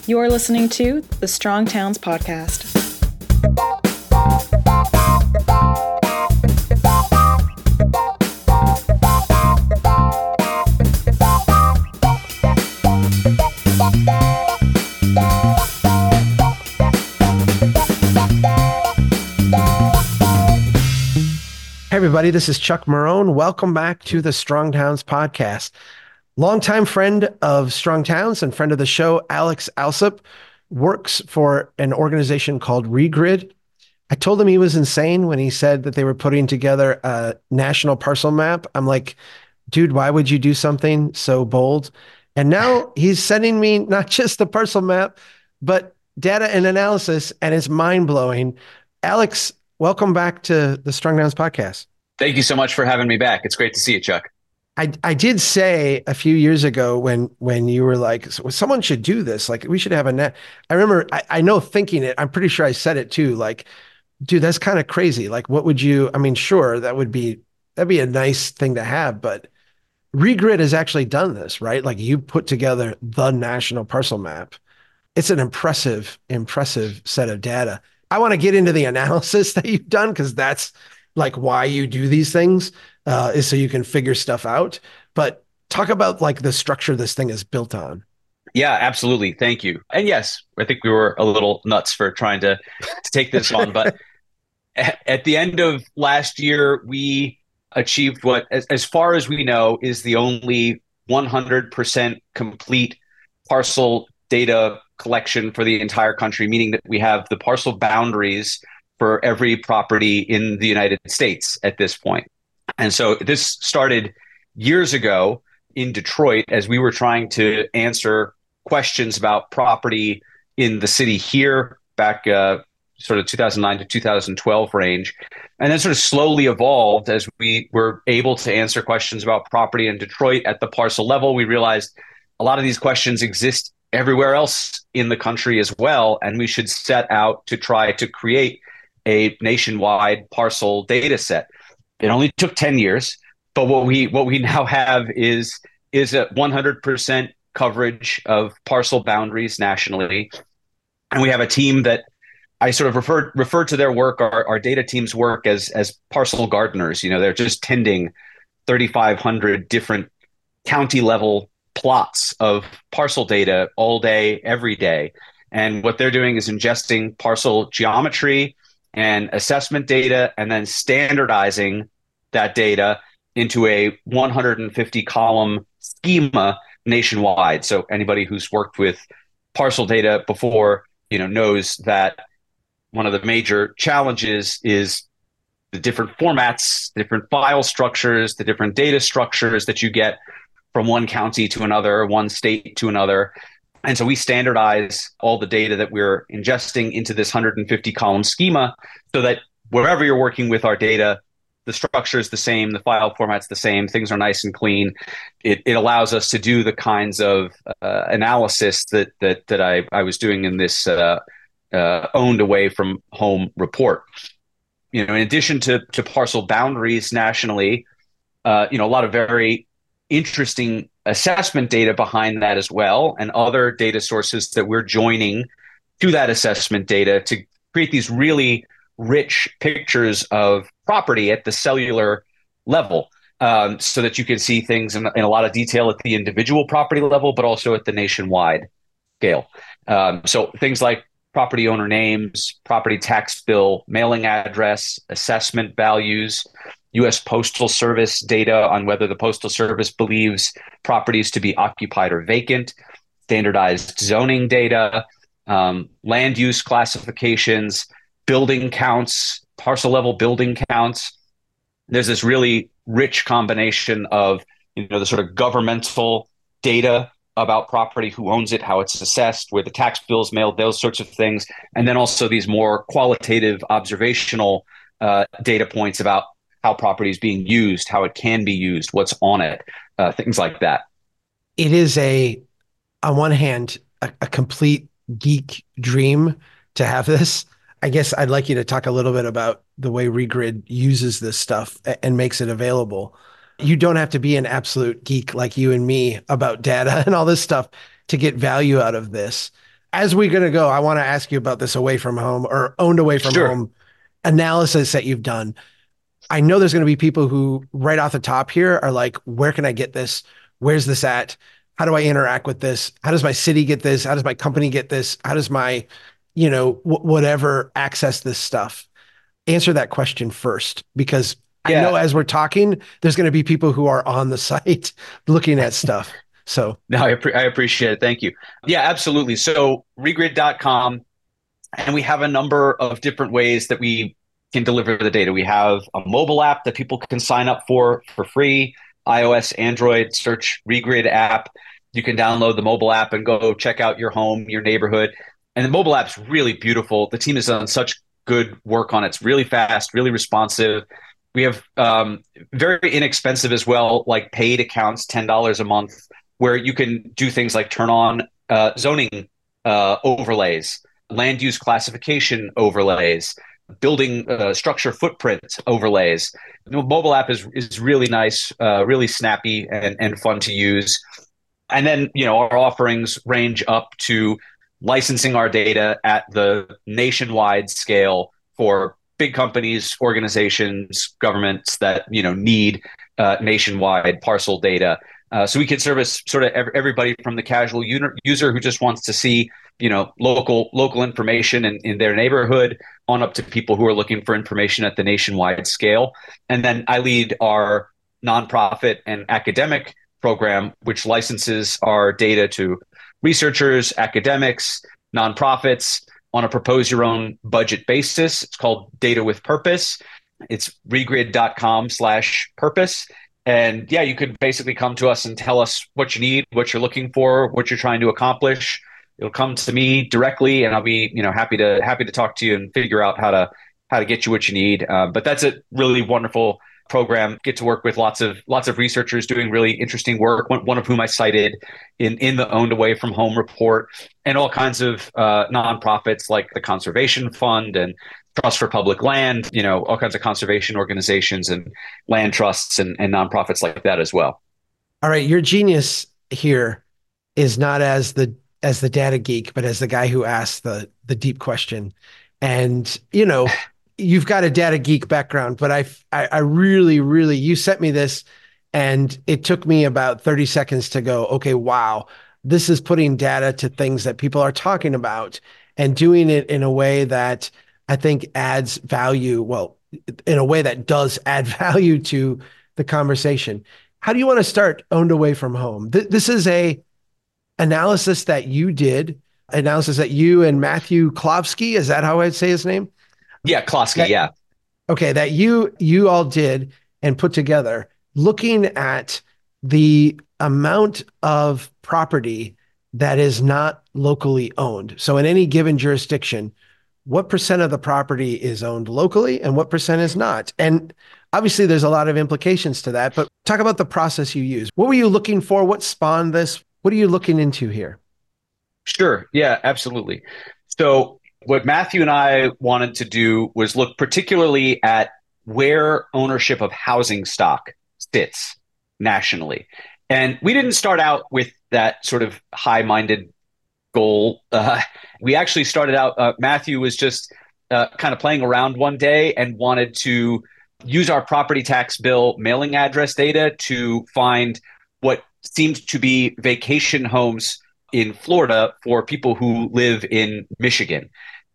You're listening to the Strong Towns Podcast. Hey everybody, this is Chuck Marohn. Welcome back to the Strong Towns Podcast. Longtime friend of Strong Towns and friend of the show, Alex Alsop, works for an organization called Regrid. I told him he was insane when he said that they were putting together a national parcel map. I'm like, dude, why would you do something so bold? And now he's sending me not just the parcel map, but data and analysis, and it's mind-blowing. Alex, welcome back to the Strong Towns Podcast. Thank you so much for having me back. It's great to see you, Chuck. I did say a few years ago when you were like, someone should do this. Like, we should have a net. I remember, I know thinking it, I'm pretty sure I said it too. Like, dude, that's kind of crazy. Like, what would you, I mean, sure, that'd be a nice thing to have, but Regrid has actually done this, right? Like, you put together the national parcel map. It's an impressive set of data. I want to get into the analysis that you've done, because that's like why you do these things, is so you can figure stuff out. But talk about like the structure this thing is built on. Yeah, absolutely. Thank you. And yes, I think we were a little nuts for trying to take this on, but at the end of last year, we achieved what, as far as we know, is the only 100% complete parcel data collection for the entire country, meaning that we have the parcel boundaries for every property in the United States at this point. And so this started years ago in Detroit as we were trying to answer questions about property in the city here back sort of 2009 to 2012 range. And then sort of slowly evolved as we were able to answer questions about property in Detroit at the parcel level. We realized a lot of these questions exist everywhere else in the country as well, and we should set out to try to create a nationwide parcel data set. It only took 10 years, but what we now have is a 100% coverage of parcel boundaries nationally. And we have a team that I sort of refer to their work, our data team's work, as parcel gardeners. You know, they're just tending 3,500 different county level plots of parcel data all day, every day. And what they're doing is ingesting parcel geometry and assessment data, and then standardizing that data into a 150 column schema nationwide. So anybody who's worked with parcel data before, you know, knows that one of the major challenges is the different formats, different file structures, the different data structures that you get from one county to another, one state to another. And so we standardize all the data that we're ingesting into this 150 column schema so that wherever you're working with our data, the structure is the same, the file format's the same, things are nice and clean. It allows us to do the kinds of analysis that I was doing in this owned away from home report. You know, in addition to parcel boundaries nationally, a lot of very interesting assessment data behind that as well, and other data sources that we're joining to that assessment data to create these really rich pictures of property at the cellular level, so that you can see things in a lot of detail at the individual property level, but also at the nationwide scale. So things like property owner names, property tax bill, mailing address, assessment values, U.S. Postal Service data on whether the Postal Service believes properties to be occupied or vacant, standardized zoning data, land use classifications, building counts, parcel level building counts. There's this really rich combination of, the sort of governmental data about property, who owns it, how it's assessed, where the tax bill is mailed, those sorts of things. And then also these more qualitative observational data points about how property is being used, how it can be used, what's on it, things like that. It is on one hand, a complete geek dream to have this. I guess I'd like you to talk a little bit about the way Regrid uses this stuff and makes it available. You don't have to be an absolute geek like you and me about data and all this stuff to get value out of this. as we're going to go, I want to ask you about this away from home or owned away from Sure. home analysis that you've done. I know there's going to be people who right off the top here are like, where can I get this? Where's this at? How do I interact with this? How does my city get this? How does my company get this? How does my, whatever access this stuff? Answer that question first, because I know as we're talking, there's going to be people who are on the site looking at stuff. So no, I appreciate it. Thank you. Yeah, absolutely. So regrid.com, and we have a number of different ways that we can deliver the data. We have a mobile app that people can sign up for free. iOS, Android, search Regrid app. You can download the mobile app and go check out your home, your neighborhood. And the mobile app's really beautiful. The team has done such good work on it. It's really fast, really responsive. We have very inexpensive as well, like paid accounts, $10 a month, where you can do things like turn on zoning overlays, land use classification overlays, building structure footprint overlays. The mobile app is really nice, really snappy and fun to use. And then, our offerings range up to licensing our data at the nationwide scale for big companies, organizations, governments that, need nationwide parcel data. So we can service sort of everybody from the casual user who just wants to see, local information in their neighborhood on up to people who are looking for information at the nationwide scale. And then I lead our nonprofit and academic program, which licenses our data to researchers, academics, nonprofits on a propose your own budget basis. It's called Data with Purpose. It's regrid.com/purpose. And yeah, you could basically come to us and tell us what you need, what you're looking for, what you're trying to accomplish. It'll come to me directly, and I'll be, happy to talk to you and figure out how to get you what you need. But that's a really wonderful program. Get to work with lots of researchers doing really interesting work. One of whom I cited in the Owned Away from Home report, and all kinds of nonprofits like the Conservation Fund and Trust for Public Land. All kinds of conservation organizations and land trusts and nonprofits like that as well. All right, your genius here is not as the data geek, but as the guy who asked the deep question. And you've got a data geek background, but I really, really, you sent me this and it took me about 30 seconds to go, okay, wow, this is putting data to things that people are talking about and doing it in a way that I think adds value. Well, in a way that does add value to the conversation. How do you want to start Owned Away from Home? This is a analysis that you and Matthew Klofsky, is that how I'd say his name? Yeah, Klofsky, yeah. Okay, that you all did and put together, looking at the amount of property that is not locally owned. So in any given jurisdiction, what percent of the property is owned locally and what percent is not? And obviously there's a lot of implications to that, but talk about the process you use. What were you looking for? What spawned this? What are you looking into here? Sure. Yeah, absolutely. So what Matthew and I wanted to do was look particularly at where ownership of housing stock sits nationally. And we didn't start out with that sort of high-minded goal. We actually started out, Matthew was just kind of playing around one day and wanted to use our property tax bill mailing address data to find what seemed to be vacation homes in Florida for people who live in Michigan.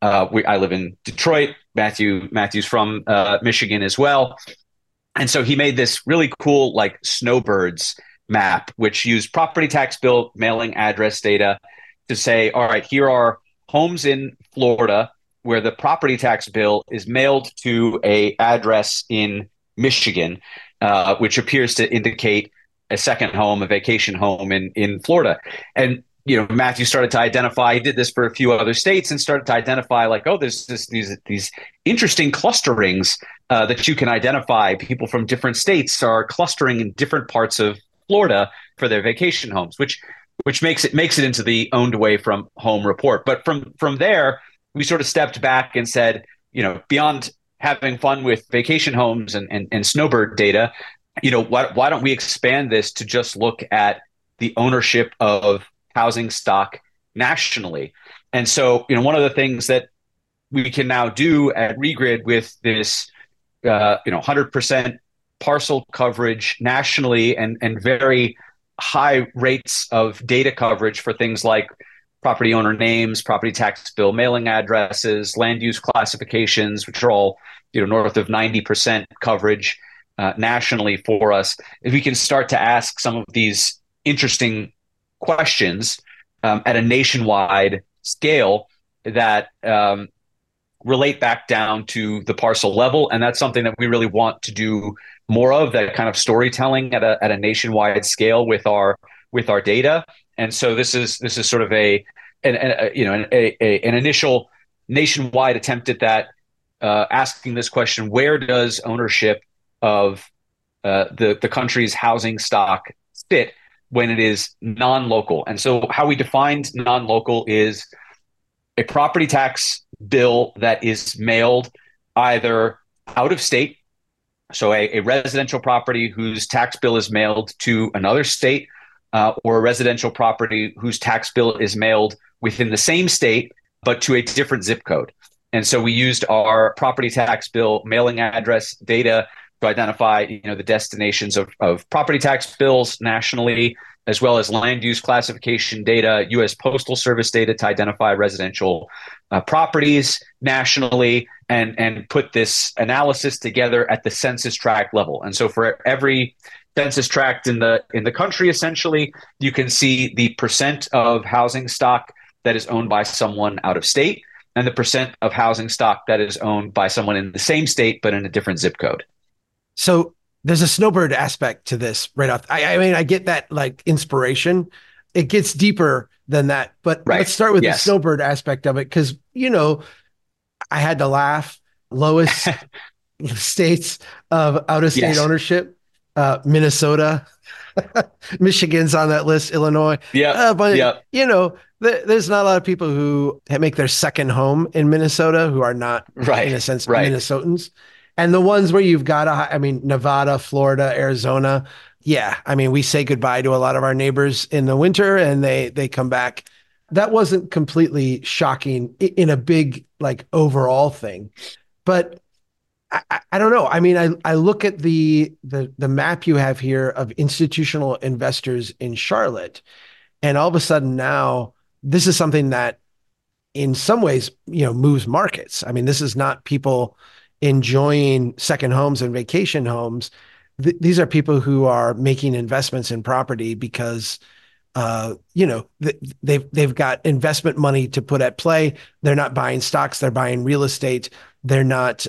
I live in Detroit. Matthew's from Michigan as well. And so he made this really cool like snowbirds map, which used property tax bill mailing address data to say, all right, here are homes in Florida where the property tax bill is mailed to a address in Michigan, which appears to indicate a second home, a vacation home in Florida. And Matthew started to identify, he did this for a few other states and started to identify like, oh, there's these interesting clusterings that you can identify. People from different states are clustering in different parts of Florida for their vacation homes, which makes it into the Owned Away from Home report. But from there, we sort of stepped back and said, beyond having fun with vacation homes and snowbird data, why don't we expand this to just look at the ownership of housing stock nationally. And so, one of the things that we can now do at Regrid with this, 100% parcel coverage nationally and very high rates of data coverage for things like property owner names, property tax bill mailing addresses, land use classifications, which are all north of 90% coverage nationally for us. If we can start to ask some of these interesting questions at a nationwide scale that relate back down to the parcel level, and that's something that we really want to do more of, that kind of storytelling at a nationwide scale with our data. And so this is sort of an initial nationwide attempt at that, asking this question: where does ownership of the country's housing stock sit when it is non-local? And so how we defined non-local is a property tax bill that is mailed either out of state, so a residential property whose tax bill is mailed to another state, or a residential property whose tax bill is mailed within the same state, but to a different zip code. And so we used our property tax bill mailing address data to identify, the destinations of property tax bills nationally, as well as land use classification data, U.S. Postal Service data to identify residential properties nationally, and put this analysis together at the census tract level. And so for every census tract in the country, essentially, you can see the percent of housing stock that is owned by someone out of state, and the percent of housing stock that is owned by someone in the same state but in a different zip code. So there's a snowbird aspect to this right off. I mean, I get that like inspiration. It gets deeper than that, but let's start with the snowbird aspect of it. Cause I had to laugh. Lowest states of out of state ownership, Minnesota, Michigan's on that list, Illinois. But there's not a lot of people who make their second home in Minnesota who are not, in a sense, Minnesotans. And the ones where you've got Nevada, Florida, Arizona. Yeah. I mean, we say goodbye to a lot of our neighbors in the winter and they come back. That wasn't completely shocking in a big, like, overall thing. But I don't know. I mean, I look at the map you have here of institutional investors in Charlotte, and all of a sudden now this is something that in some ways, moves markets. I mean, this is not people enjoying second homes and vacation homes. These are people who are making investments in property because, they've got investment money to put at play. They're not buying stocks. They're buying real estate. They're not,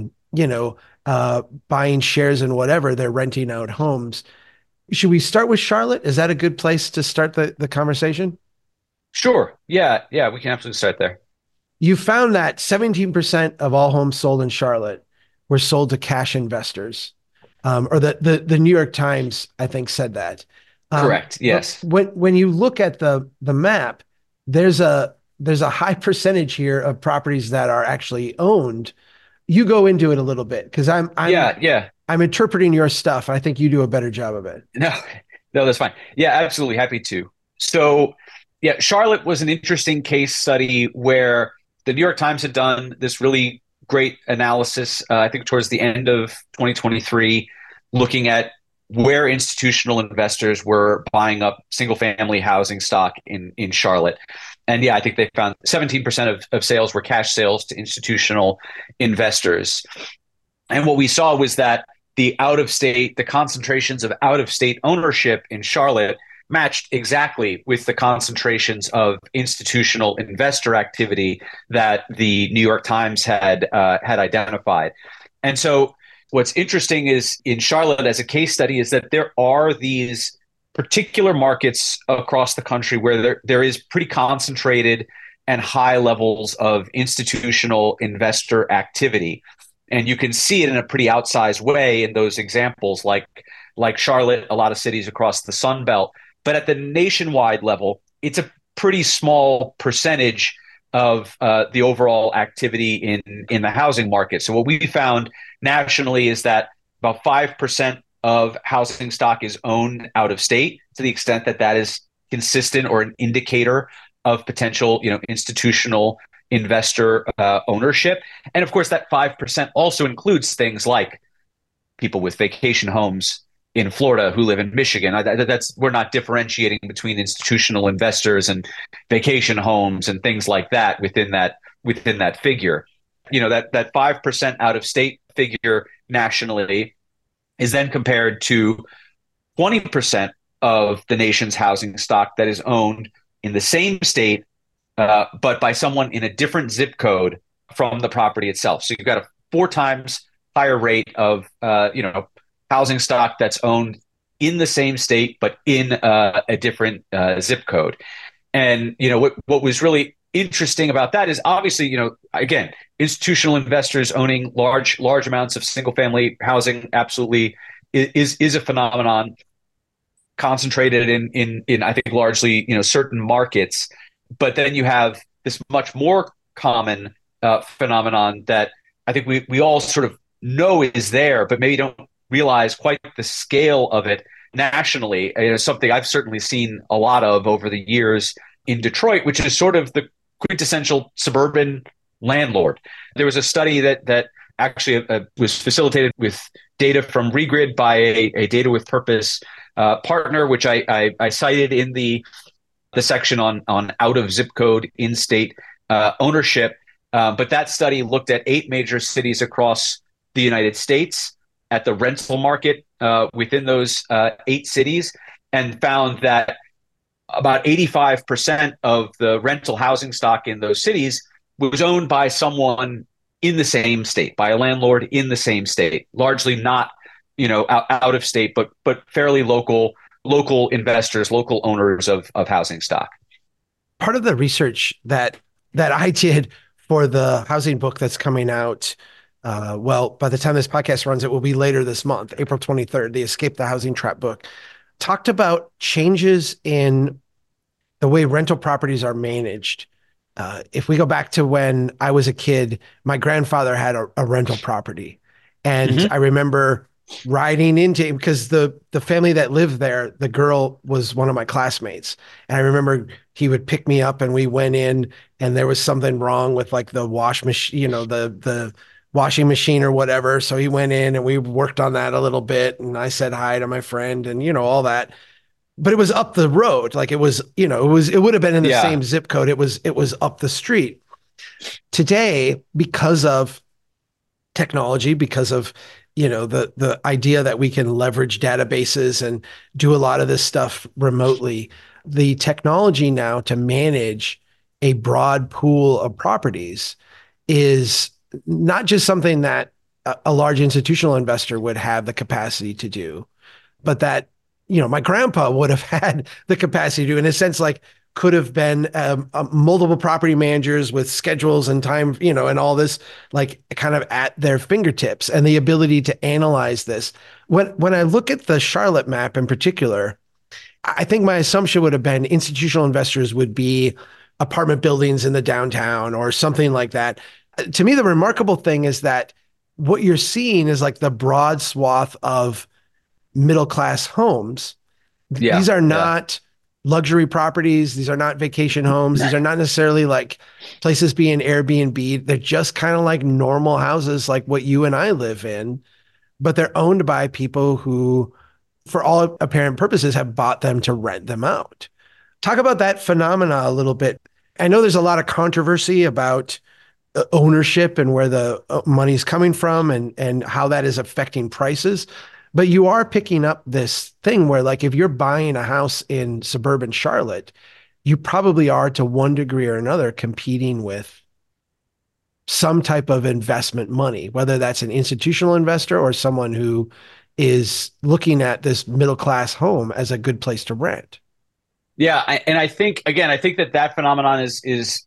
buying shares in whatever. They're renting out homes. Should we start with Charlotte? Is that a good place to start the conversation? Sure. Yeah. We can absolutely start there. You found that 17% of all homes sold in Charlotte were sold to cash investors, or the New York Times, I think, said that. Correct. Yes. When you look at the map, there's a high percentage here of properties that are actually owned. You go into it a little bit because I'm interpreting your stuff. I think you do a better job of it. No, that's fine. Yeah, absolutely. Happy to. So, Charlotte was an interesting case study where the New York Times had done this really great analysis, I think towards the end of 2023, looking at where institutional investors were buying up single family housing stock in Charlotte. And I think they found 17% of sales were cash sales to institutional investors. And what we saw was that the concentrations of out-of-state ownership in Charlotte matched exactly with the concentrations of institutional investor activity that the New York Times had identified. And so what's interesting is in Charlotte as a case study is that there are these particular markets across the country where there is pretty concentrated and high levels of institutional investor activity. And you can see it in a pretty outsized way in those examples, like Charlotte, a lot of cities across the Sun Belt. But at the nationwide level, it's a pretty small percentage of the overall activity in the housing market. So what we found nationally is that about 5% of housing stock is owned out of state, to the extent that is consistent or an indicator of potential, institutional investor ownership. And of course, that 5% also includes things like people with vacation homes in Florida who live in Michigan. We're not differentiating between institutional investors and vacation homes and things like that within that figure. That 5% out of state figure nationally is then compared to 20% of the nation's housing stock that is owned in the same state, but by someone in a different zip code from the property itself. So you've got a 4 times higher rate of housing stock that's owned in the same state, but in a different zip code. And what was really interesting about that is obviously, again, institutional investors owning large amounts of single family housing absolutely is a phenomenon concentrated in I think largely certain markets. But then you have this much more common phenomenon that I think we all sort of know is there, but maybe don't realize quite the scale of it nationally. Something I've certainly seen a lot of over the years in Detroit, which is sort of the quintessential suburban landlord. There was a study that actually was facilitated with data from Regrid by a Data with Purpose partner, which I cited in the section on out of zip code in-state ownership. But that study looked at 8 major cities across the United States at the rental market within those 8 cities, and found that about 85% of the rental housing stock in those cities was owned by someone in the same state, by a landlord in the same state, largely not out of state, but fairly local investors, local owners of housing stock. Part of the research that I did for the housing book that's coming out, by the time this podcast runs, it will be later this month, April 23rd, the Escape the Housing Trap book, talked about changes in the way rental properties are managed. If we go back to when I was a kid, my grandfather had a rental property. And I remember riding into it because the family that lived there, the girl was one of my classmates. And I remember he would pick me up and we went in and there was something wrong with like the wash machine, the washing machine or whatever. So he went in and we worked on that a little bit. And I said hi to my friend and, all that. But it was up the road. Like it was, it would have been in the same zip code. It was up the street. Today, because of technology, because of, the idea that we can leverage databases and do a lot of this stuff remotely, the technology now to manage a broad pool of properties is not just something that a large institutional investor would have the capacity to do, but that my grandpa would have had the capacity to, in a sense, like could have been multiple property managers with schedules and time, and all this, like kind of at their fingertips and the ability to analyze this. When I look at the Charlotte map in particular, I think my assumption would have been institutional investors would be apartment buildings in the downtown or something like that. To me, the remarkable thing is that what you're seeing is like the broad swath of middle-class homes. These are not luxury properties. These are not vacation homes. These are not necessarily like places being Airbnb. They're just kind of like normal houses like what you and I live in, but they're owned by people who, for all apparent purposes, have bought them to rent them out. Talk about that phenomena a little bit. I know there's a lot of controversy about ownership and where the money's coming from and how that is affecting prices. But you are picking up this thing where, like, if you're buying a house in suburban Charlotte, you probably are, to one degree or another, competing with some type of investment money, whether that's an institutional investor or someone who is looking at this middle-class home as a good place to rent. Yeah, and I think that phenomenon is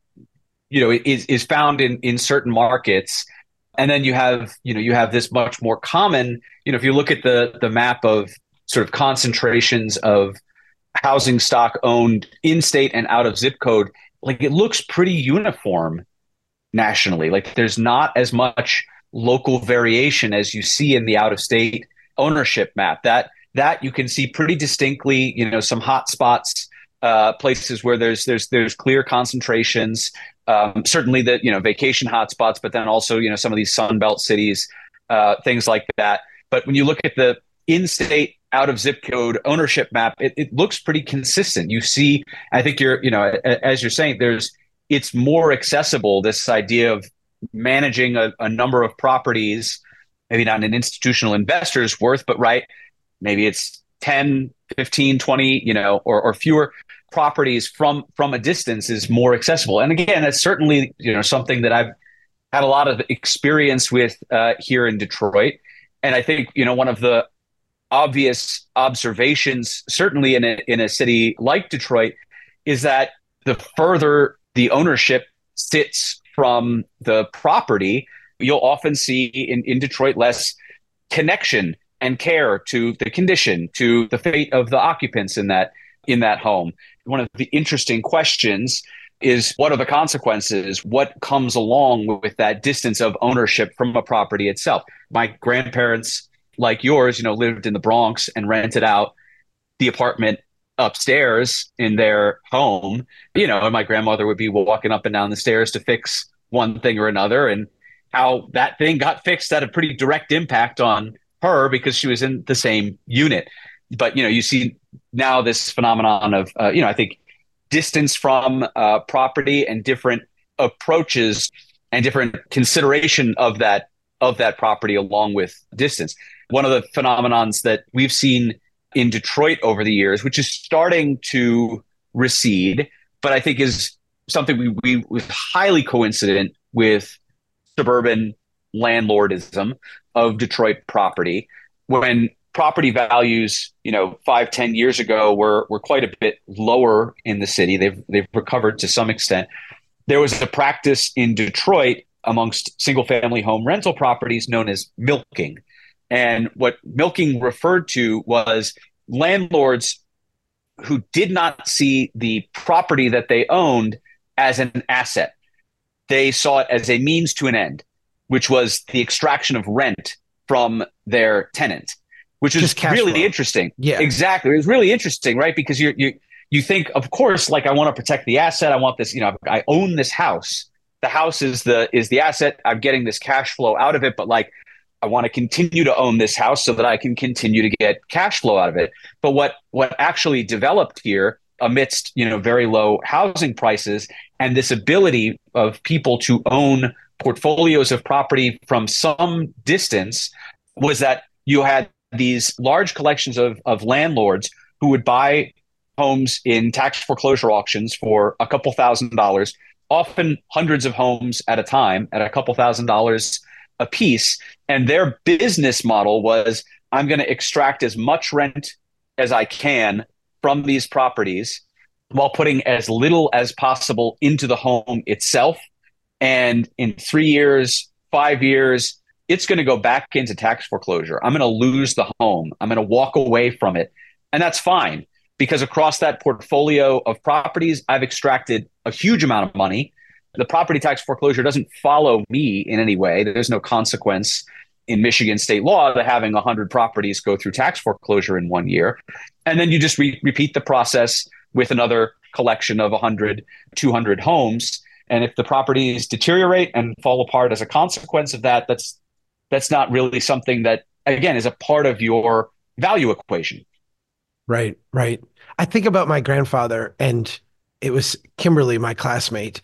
found in certain markets. And then you have this much more common, if you look at the map of sort of concentrations of housing stock owned in state and out of zip code, like it looks pretty uniform nationally. Like there's not as much local variation as you see in the out of state ownership map. That you can see pretty distinctly, some hot spots places where there's clear concentrations. Certainly the vacation hotspots, but then also some of these Sunbelt cities, things like that. But when you look at the in-state, out of zip code ownership map, it looks pretty consistent. You see, I think as you're saying, it's more accessible. This idea of managing a number of properties, maybe not an institutional investor's worth, but right, maybe it's 10, 15, 20, or fewer properties from a distance is more accessible. And again, that's certainly, something that I've had a lot of experience with here in Detroit. And I think, one of the obvious observations, certainly in a city like Detroit, is that the further the ownership sits from the property, you'll often see in Detroit less connection and care to the condition, to the fate of the occupants in that home. One of the interesting questions is, what are the consequences? What comes along with that distance of ownership from a property itself? My grandparents, like yours, lived in the Bronx and rented out the apartment upstairs in their home, and my grandmother would be walking up and down the stairs to fix one thing or another, and how that thing got fixed had a pretty direct impact on her because she was in the same unit. But, you see now this phenomenon of, I think distance from property and different approaches and different consideration of that property along with distance. One of the phenomenons that we've seen in Detroit over the years, which is starting to recede, but I think is something we was highly coincident with suburban landlordism of Detroit property. When property values, 5-10 years ago were quite a bit lower in the city. They've recovered to some extent. There was a practice in Detroit amongst single family home rental properties known as milking. And what milking referred to was landlords who did not see the property that they owned as an asset. They saw it as a means to an end, which was the extraction of rent from their tenant, which is really flow. Interesting. Yeah, exactly. It was really interesting, right? Because you think, of course, like, I want to protect the asset. I want this, I own this house. The house is the asset. I'm getting this cash flow out of it, but like, I want to continue to own this house so that I can continue to get cash flow out of it. But what actually developed here amidst, very low housing prices and this ability of people to own portfolios of property from some distance was that you had these large collections of landlords who would buy homes in tax foreclosure auctions for a couple $1,000s, often hundreds of homes at a time at a couple $1,000s a piece. And their business model was, I'm going to extract as much rent as I can from these properties while putting as little as possible into the home itself. And in 3 years, 5 years, it's going to go back into tax foreclosure. I'm going to lose the home. I'm going to walk away from it. And that's fine, because across that portfolio of properties, I've extracted a huge amount of money. The property tax foreclosure doesn't follow me in any way. There's no consequence in Michigan state law to having 100 properties go through tax foreclosure in 1 year. And then you just repeat the process with another collection of 100, 200 homes. And if the properties deteriorate and fall apart as a consequence of that, that's not really something that, again, is a part of your value equation. Right, right. I think about my grandfather, and it was Kimberly, my classmate.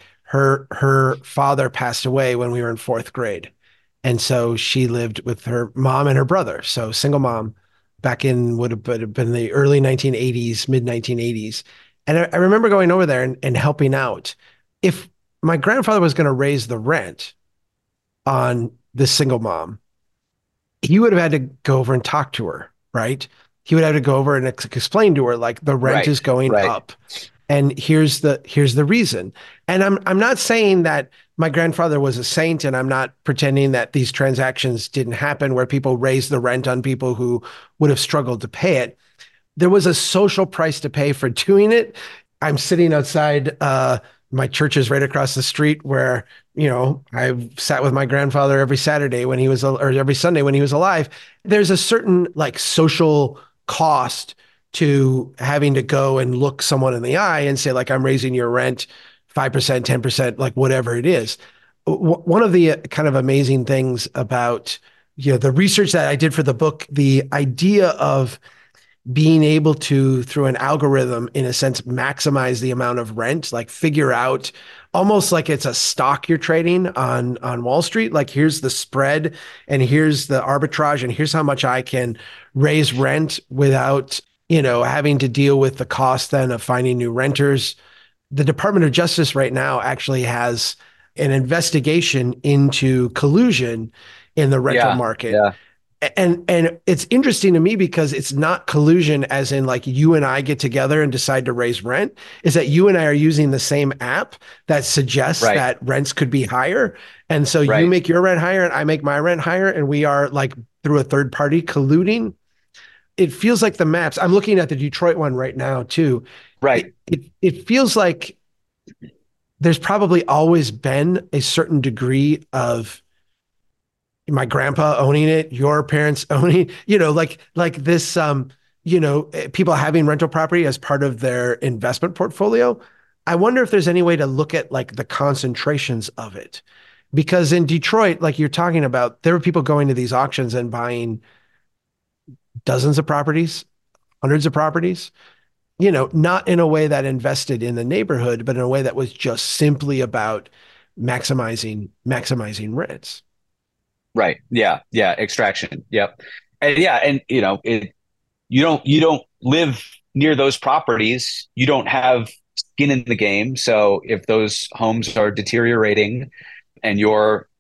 Her father passed away when we were in fourth grade. And so she lived with her mom and her brother. So single mom back in would have been the early 1980s, mid 1980s. And I remember going over there and helping out. If my grandfather was going to raise the rent on this single mom, he would have had to go over and talk to her, right? He would have to go over and explain to her, like, the rent is going up. And here's the reason. And I'm not saying that my grandfather was a saint, and I'm not pretending that these transactions didn't happen where people raised the rent on people who would have struggled to pay it. There was a social price to pay for doing it. I'm sitting outside, my church is right across the street, where, I sat with my grandfather every Saturday when he was, or every Sunday when he was alive. There's a certain, like, social cost to having to go and look someone in the eye and say, like, I'm raising your rent 5%, 10%, like whatever it is. One of the kind of amazing things about, the research that I did for the book, the idea of being able to, through an algorithm, in a sense, maximize the amount of rent, like figure out almost like it's a stock you're trading on Wall Street. Like, here's the spread and here's the arbitrage and here's how much I can raise rent without, having to deal with the cost then of finding new renters. The Department of Justice right now actually has an investigation into collusion in the rental market. Yeah. And it's interesting to me because it's not collusion as in like you and I get together and decide to raise rent, is that you and I are using the same app that suggests that rents could be higher. And so you make your rent higher and I make my rent higher, and we are like through a third party colluding. It feels like the maps. I'm looking at the Detroit one right now too. Right. It feels like there's probably always been a certain degree of my grandpa owning it, your parents owning, like this, people having rental property as part of their investment portfolio. I wonder if there's any way to look at like the concentrations of it, because in Detroit, like you're talking about, there were people going to these auctions and buying dozens of properties, hundreds of properties, not in a way that invested in the neighborhood, but in a way that was just simply about maximizing rents. Right. Yeah. Yeah. Extraction. Yep. And yeah. And you don't live near those properties. You don't have skin in the game. So if those homes are deteriorating and you're,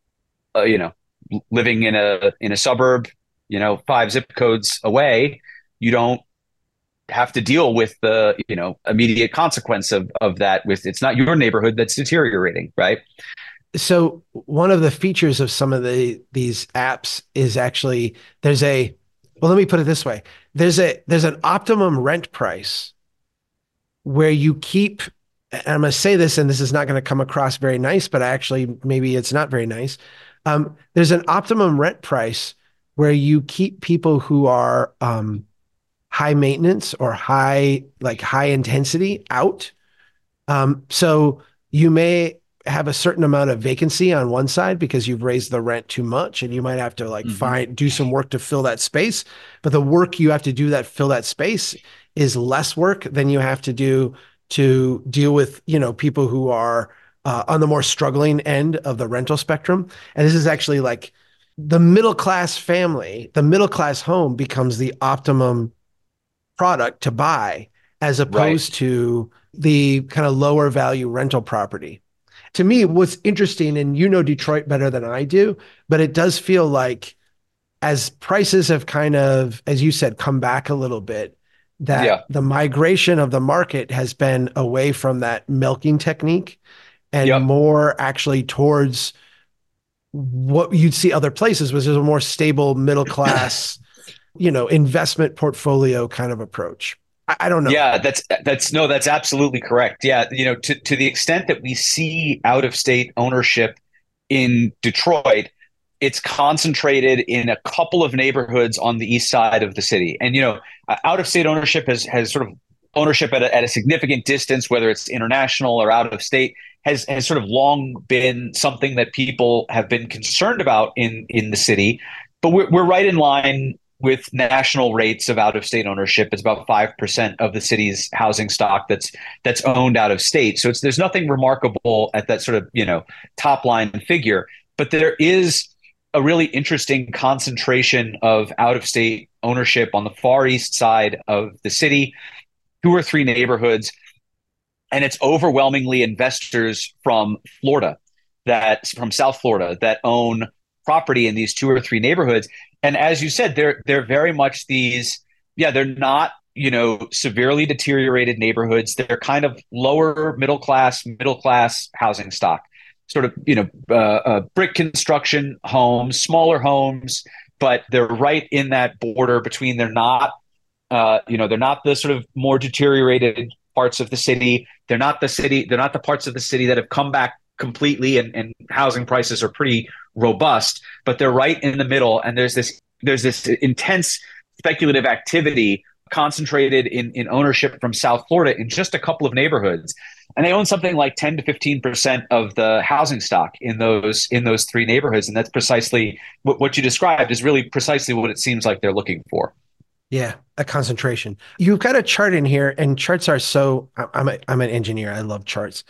living in a suburb, 5 zip codes away, you don't have to deal with the, immediate consequence of that. It's not your neighborhood that's deteriorating. Right. So one of the features of some of these apps is actually let me put it this way. There's an optimum rent price where you keep, and I'm going to say this, and this is not going to come across very nice, but actually maybe it's not very nice. There's an optimum rent price where you keep people who are high maintenance or high intensity out. So you may have a certain amount of vacancy on one side because you've raised the rent too much, and you might have to do some work to fill that space. But the work you have to do that fill that space is less work than you have to do to deal with, people who are on the more struggling end of the rental spectrum. And this is actually like the middle-class family, the middle-class home becomes the optimum product to buy as opposed to the kind of lower value rental property. To me, what's interesting, and Detroit better than I do, but it does feel like as prices have kind of, as you said, come back a little bit, that the migration of the market has been away from that milking technique and more actually towards what you'd see other places, which is a more stable middle class, investment portfolio kind of approach. I don't know. Yeah, that's absolutely correct. Yeah, to the extent that we see out of state ownership in Detroit, it's concentrated in a couple of neighborhoods on the east side of the city. And out of state ownership has sort of ownership at a significant distance, whether it's international or out of state, has sort of long been something that people have been concerned about in the city. But we're right in line with national rates of out-of-state ownership. It's about 5% of the city's housing stock that's owned out of state. So there's nothing remarkable at that sort of, top line figure. But there is a really interesting concentration of out-of-state ownership on the far east side of the city, 2 or 3 neighborhoods. And it's overwhelmingly investors from South Florida that own property in these 2 or 3 neighborhoods. And as you said, they're very much these, they're not, severely deteriorated neighborhoods. They're kind of lower middle class housing stock, sort of, brick construction homes, smaller homes, but they're right in that border between they're not the sort of more deteriorated parts of the city. They're not the parts of the city that have come back completely and housing prices are pretty robust, but they're right in the middle. And there's this intense speculative activity concentrated in ownership from South Florida in just a couple of neighborhoods. And they own something like 10 to 15% of the housing stock in those three neighborhoods. And that's precisely what you described is really precisely what it seems like they're looking for. Yeah, a concentration. You've got a chart in here, and charts are so. I'm an engineer. I love charts.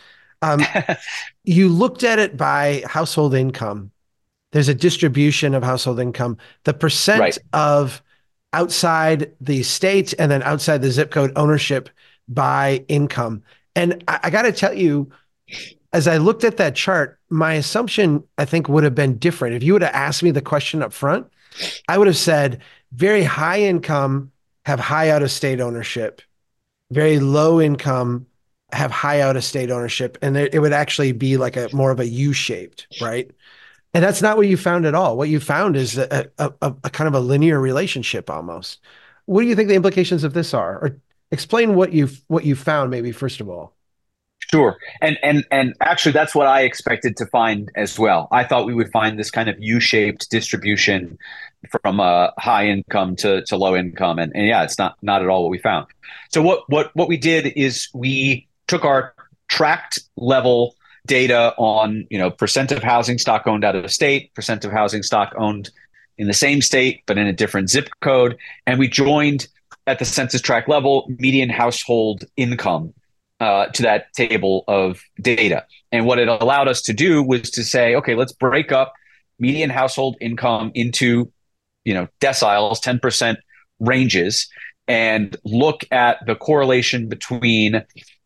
You looked at it by household income. There's a distribution of household income. The percent Right. of outside the state and then outside the zip code ownership by income. And I got to tell you, as I looked at that chart, my assumption, I think, would have been different. If you would have asked me the question up front, I would have said very high income have high out of state ownership, very low income have high out of state ownership. And it would actually be like a more of a U-shaped, right? And that's not what you found at all. What you found is a kind of a linear relationship almost. What do you think the implications of this are? Or explain what you found, maybe, first of all. Sure. And actually that's what I expected to find as well. I thought we would find this kind of U-shaped distribution from high income to low income. And yeah, it's not at all what we found. So what we did is we took our tract level data on, percent of housing stock owned out of state, percent of housing stock owned in the same state, but in a different zip code. And we joined at the census tract level median household income to that table of data. And what it allowed us to do was to say, okay, let's break up median household income into, deciles, 10% ranges, and look at the correlation between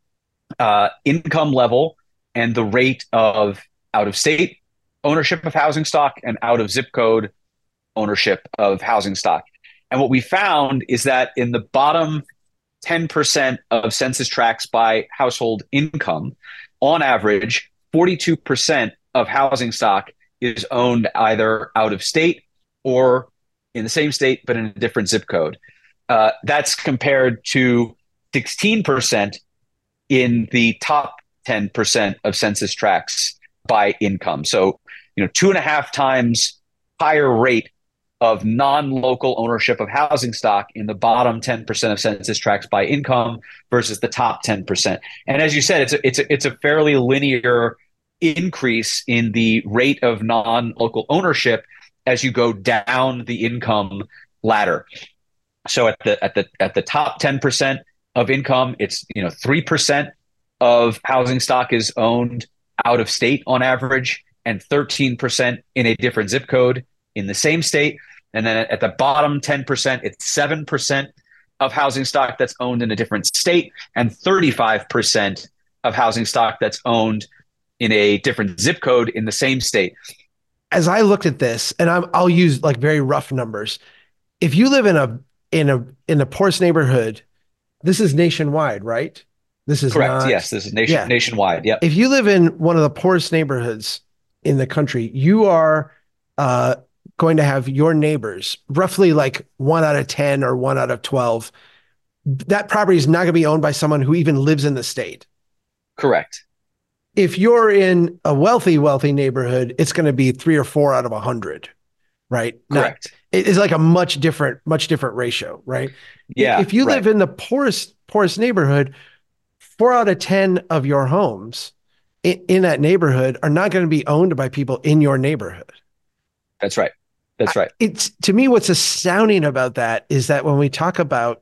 income level and the rate of out of state ownership of housing stock and out of zip code ownership of housing stock. And what we found is that in the bottom 10% of census tracts by household income, on average, 42% of housing stock is owned either out of state or in the same state, but in a different zip code. That's compared to 16% in the top 10% of census tracts by income. So, 2.5 times higher rate of non-local ownership of housing stock in the bottom 10% of census tracts by income versus the top 10%. And as you said, it's a fairly linear increase in the rate of non-local ownership as you go down the income ladder. So at the top 10% of income, it's 3% of housing stock is owned out of state on average, and 13% in a different zip code in the same state. And then at the bottom 10%, it's 7% of housing stock that's owned in a different state, and 35% of housing stock that's owned in a different zip code in the same state. As I looked at this, and I'll use like very rough numbers. If you live in a poorest neighborhood, this is nationwide, right? This is correct. Yes, this is nationwide. Yep. If you live in one of the poorest neighborhoods in the country, you are going to have your neighbors, roughly like 1 out of 10 or 1 out of 12. That property is not going to be owned by someone who even lives in the state. Correct. If you're in a wealthy neighborhood, it's going to be 3 or 4 out of 100, right? Correct. It's like a much different ratio, right? Yeah. If you live in the poorest neighborhood, 4 out of 10 of your homes in that neighborhood are not going to be owned by people in your neighborhood. That's right. That's right. It's, to me, what's astounding about that is that when we talk about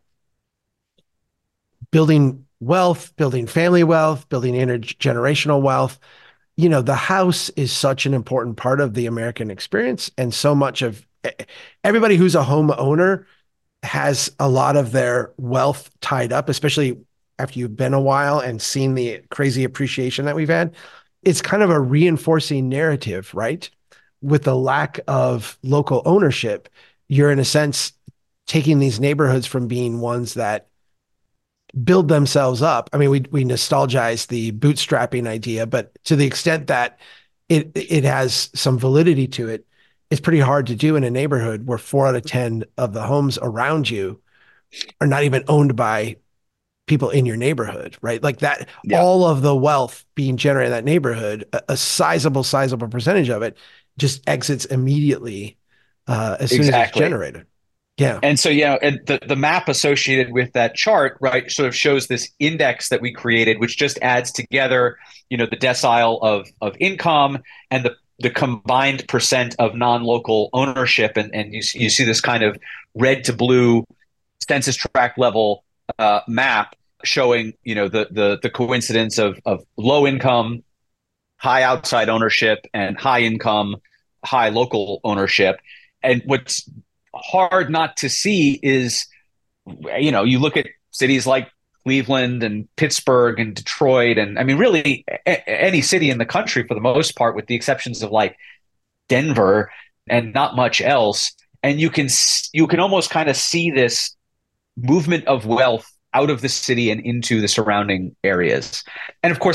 building wealth, building family wealth, building intergenerational wealth, the house is such an important part of the American experience. And so much of everybody who's a home owner has a lot of their wealth tied up, especially after you've been a while and seen the crazy appreciation that we've had. It's kind of a reinforcing narrative, right? With the lack of local ownership, you're in a sense taking these neighborhoods from being ones that build themselves up. I mean, we nostalgize the bootstrapping idea, but to the extent that it has some validity to it, it's pretty hard to do in a neighborhood where 4 out of 10 of the homes around you are not even owned by people in your neighborhood, right? Like that, all of the wealth being generated in that neighborhood, a sizable percentage of it just exits immediately as soon as it's generated. Yeah. And so, and the map associated with that chart, right, sort of shows this index that we created, which just adds together, the decile of income and the combined percent of non-local ownership. And you see this kind of red to blue census tract level map showing, the coincidence of low income, high outside ownership, and high income, high local ownership. And what's hard not to see is, you look at cities like Cleveland and Pittsburgh and Detroit, and I mean, really any city in the country for the most part, with the exceptions of like Denver and not much else. And you can almost kind of see this movement of wealth out of the city and into the surrounding areas. And of course,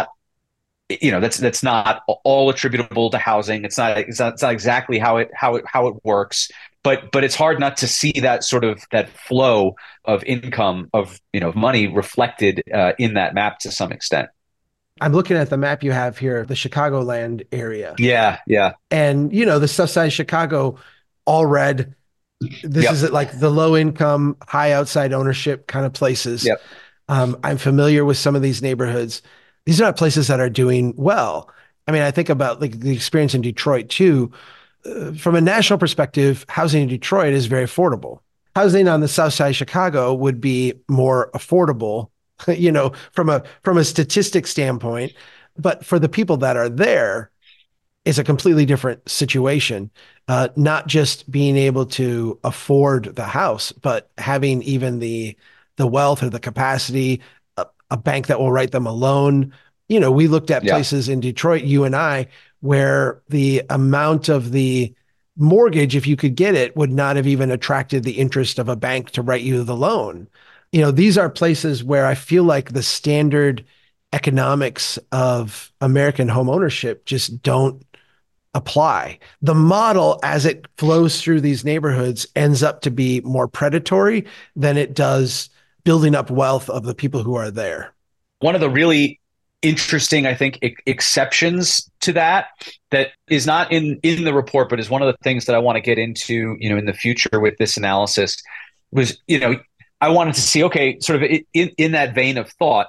that's not all attributable to housing. It's not exactly how it works, but it's hard not to see that sort of that flow of income of money reflected in that map to some extent. I'm looking at the map you have here, the Chicagoland area. Yeah, yeah. And the stuff size Chicago, all red. This Yep. is like the low income, high outside ownership kind of places. Yep. I'm familiar with some of these neighborhoods. These are not places that are doing well. I mean, I think about like the experience in Detroit too. From a national perspective, housing in Detroit is very affordable. Housing on the south side of Chicago would be more affordable, from a statistic standpoint. But for the people that are there, it's a completely different situation. Not just being able to afford the house, but having even the wealth or the capacity, a bank that will write them a loan. We looked at Yeah. places in Detroit, you and I, where the amount of the mortgage, if you could get it, would not have even attracted the interest of a bank to write you the loan. These are places where I feel like the standard economics of American home ownership just don't apply. The model as it flows through these neighborhoods ends up to be more predatory than it does building up wealth of the people who are there. One of the really interesting, I think, exceptions to that is not in the report, but is one of the things that I want to get into, in the future with this analysis was, I wanted to see, okay, sort of in that vein of thought,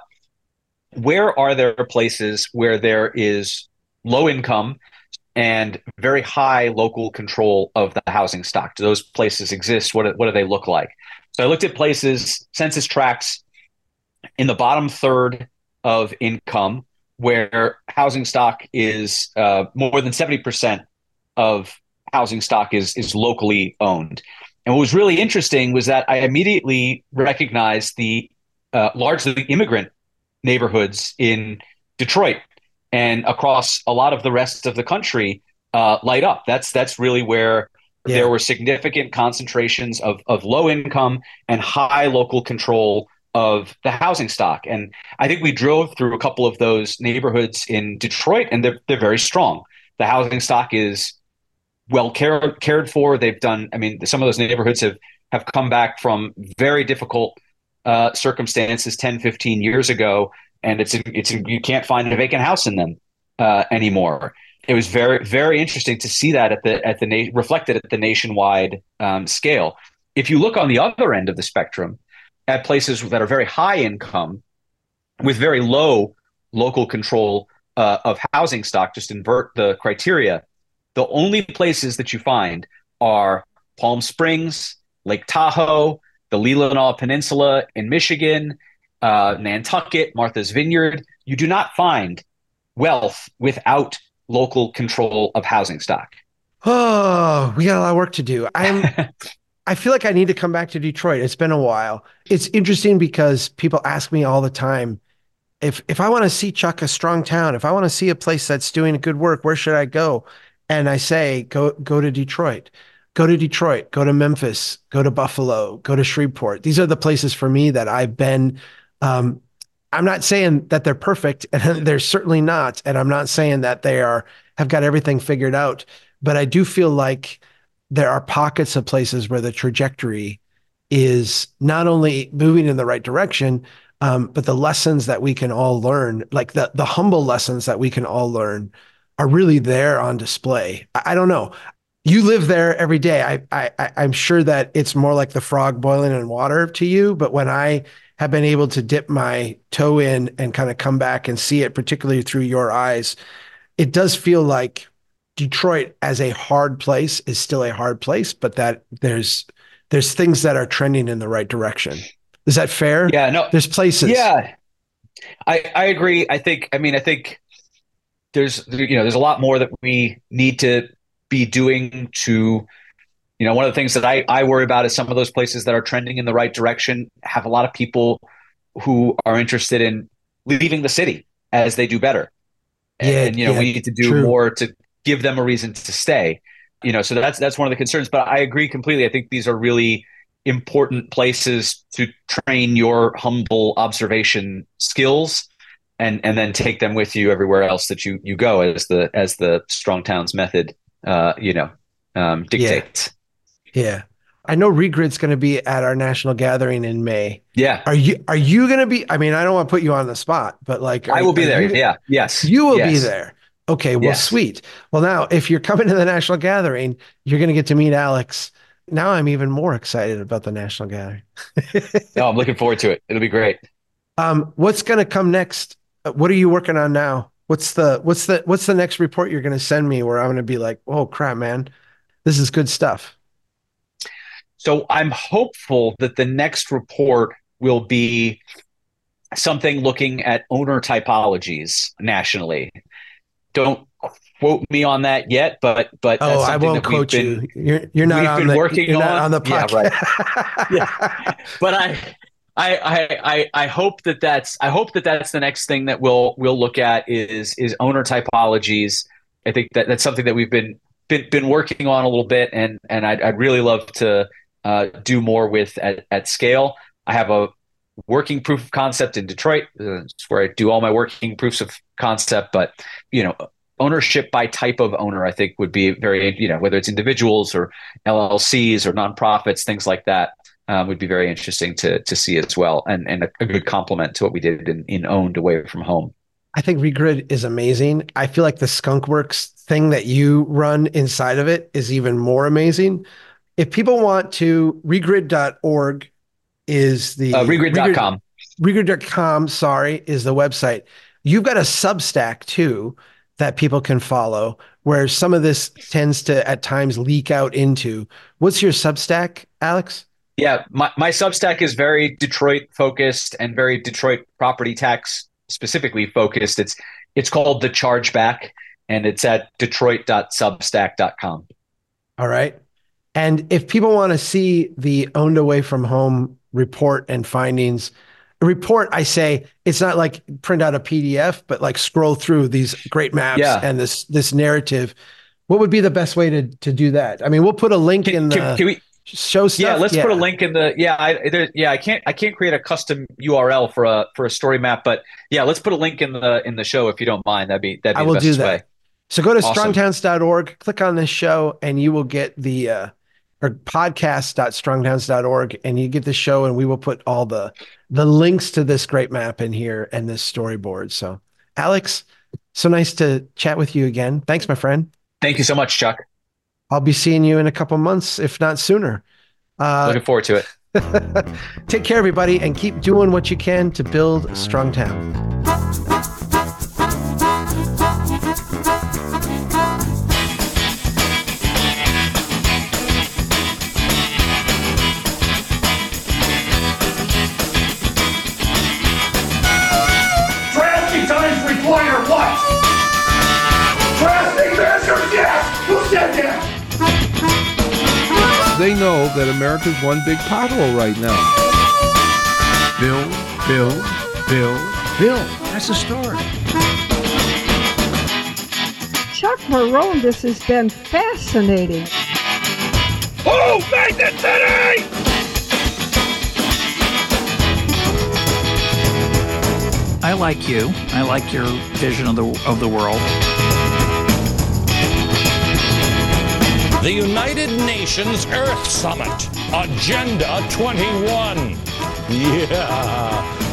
where are there places where there is low income and very high local control of the housing stock? Do those places exist? What do they look like? So I looked at places, census tracts in the bottom third of income, where housing stock is more than 70% of housing stock is locally owned. And what was really interesting was that I immediately recognized the largely immigrant neighborhoods in Detroit and across a lot of the rest of the country light up. That's really where there were significant concentrations of low income and high local control of the housing stock. And I think we drove through a couple of those neighborhoods in Detroit, and they're very strong. The housing stock is well cared for. They've done, I mean, some of those neighborhoods have come back from very difficult circumstances 10, 15 years ago, and you can't find a vacant house in them anymore. It was very, very interesting to see that reflected at the nationwide scale. If you look on the other end of the spectrum at places that are very high income with very low local control of housing stock, just invert the criteria, the only places that you find are Palm Springs, Lake Tahoe, the Leelanau Peninsula in Michigan, Nantucket, Martha's Vineyard. You do not find wealth without local control of housing stock. Oh, we got a lot of work to do. I feel like I need to come back to Detroit. It's been a while. It's interesting because people ask me all the time, if I want to see Chuck, a strong town, if I want to see a place that's doing good work, where should I go? And I say, go to Detroit. Go to Detroit, go to Memphis, go to Buffalo, go to Shreveport. These are the places for me that I've been. I'm not saying that they're perfect, and they're certainly not. And I'm not saying that have got everything figured out, but I do feel like there are pockets of places where the trajectory is not only moving in the right direction, but the lessons that we can all learn, like the humble lessons that we can all learn, are really there on display. I don't know. You live there every day. I'm sure that it's more like the frog boiling in water to you. But when I have been able to dip my toe in and kind of come back and see it, particularly through your eyes, it does feel like Detroit as a hard place is still a hard place, but that there's things that are trending in the right direction. Is that fair? Yeah, no, there's places. Yeah, I agree. I think there's a lot more that we need to be doing to, one of the things that I worry about is some of those places that are trending in the right direction have a lot of people who are interested in leaving the city as they do better. And we need to do more to give them a reason to stay. So that's one of the concerns. But I agree completely. I think these are really important places to train your humble observation skills and then take them with you everywhere else that you go as the Strong Towns method dictates. Yeah. I know Regrid's going to be at our national gathering in May. Yeah. Are you going to be? I mean, I don't want to put you on the spot, but like, I will be there. Yeah. Yes. You will be there. Okay. Well, yes. Sweet. Well, now if you're coming to the national gathering, you're going to get to meet Alex. Now I'm even more excited about the national gathering. No, I'm looking forward to it. It'll be great. What's going to come next? What are you working on now? What's the next report you're going to send me where I'm going to be like, oh crap, man, this is good stuff. So I'm hopeful that the next report will be something looking at owner typologies nationally. Don't quote me on that yet, but that's I won't quote you. You're not on the podcast. Yeah, right. Yeah. But I hope that's the next thing that we'll look at is owner typologies. I think that's something that we've been working on a little bit, and I'd really love to do more with at scale. I have a working proof of concept in Detroit. It's where I do all my working proofs of concept, but ownership by type of owner, I think would be very, whether it's individuals or LLCs or nonprofits, things like that, would be very interesting to see as well. And a good complement to what we did in Owned Away from Home. I think Regrid is amazing. I feel like the Skunkworks thing that you run inside of it is even more amazing. If people want to, regrid.org is the regrid.com. Regrid.com, is the website. You've got a Substack too that people can follow, where some of this tends to at times leak out into. What's your Substack, Alex? Yeah, my Substack is very Detroit focused and very Detroit property tax specifically focused. It's called The Chargeback, and it's at detroit.substack.com. All right. And if people want to see the Owned Away from Home report and findings, a report, I say, it's not like print out a PDF, but like scroll through these great maps and this narrative. What would be the best way to do that? I mean, we'll put a link in the can we, show stuff. Yeah, let's put a link in the I can't create a custom URL for a story map, but yeah, let's put a link in the show if you don't mind. That'd be the best way. So go to strongtowns.org, click on this show, and you will get the or podcast.strongtowns.org, and you get the show, and we will put all the links to this great map in here and this storyboard. So, Alex, so nice to chat with you again. Thanks, my friend. Thank you so much, Chuck. I'll be seeing you in a couple months, if not sooner. Looking forward to it. Take care, everybody, and keep doing what you can to build a strong town. They know that America's one big pothole right now. Bill. That's the story. Chuck Marohn, this has been fascinating. Who made the city? I like you. I like your vision of the world. The United Nations Earth Summit, Agenda 21. Yeah.